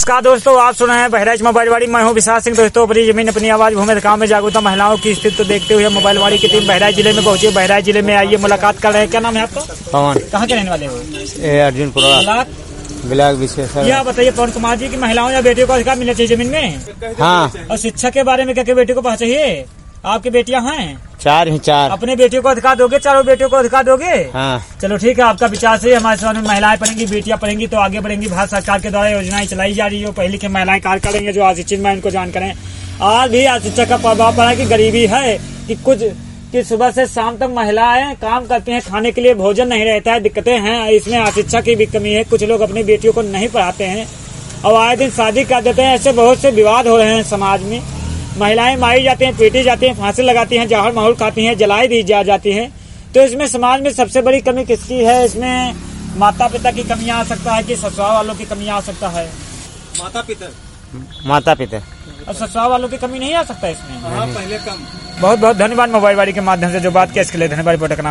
नमस्कार दोस्तों, आप सुन रहे हैं बहराइच मोबाइल वाड़ी। मैं हूं विशाल सिंह। दोस्तों, अपनी जमीन अपनी आवाज भूमि काम में जागरूकता महिलाओं की स्थिति तो देखते हुए मोबाइल वाड़ी की टीम बहराइच जिले में पहुंची। बहराइच जिले में आइए, मुलाकात कर रहे हैं। क्या नाम है आपका? पवन। कहाँ के रहने वाले हो? अर्जुनपुरा ब्लॉक विशेष। यह बताइए पवन कुमार जी की महिलाओं या बेटियों को अधिकार मिलना चाहिए जमीन में? हाँ। और शिक्षा के बारे में क्या बेटियों को पता चाहिए? आपकी बेटियां हैं? चार। अपने बेटियों को अधिकार दोगे? चारों बेटियों को अधिकार दोगे? हाँ। चलो ठीक है, आपका विचार सही है। हमारे समाज में महिलाएं पढ़ेंगी, बेटियां पढ़ेंगी तो आगे बढ़ेंगी। भारत सरकार के द्वारा योजनाएं चलाई जा रही है, पढ़ी लिखी महिलाएं कार्य करेंगे जो अशिक्षित में उनको जान करें। आज भी अशिक्षा का प्रभाव पड़ा है कि गरीबी है कि सुबह से शाम तक महिलाएं काम करती हैं, खाने के लिए भोजन नहीं रहता है, दिक्कतें हैं। इसमें अशिक्षा की भी कमी है। कुछ लोग अपनी बेटियों को नहीं पढ़ाते हैं और आए दिन शादी कर देते हैं। ऐसे बहुत से विवाद हो रहे हैं समाज में। महिलाएं मारी जाती हैं, पीटी जाती हैं, फांसी लगाती हैं, जहर माहौल खाती हैं, जलाई दी जाती हैं। तो इसमें समाज में सबसे बड़ी कमी किसकी है? इसमें माता पिता की कमी आ सकता है कि ससुराल वालों की कमी आ सकता है? माता पिता और ससुराल वालों की कमी नहीं आ सकता इसमें? हाँ, पहले कम। बहुत बहुत धन्यवाद मोबाइल वाड़ी के माध्यम से जो बात किया इसके लिए धन्यवाद।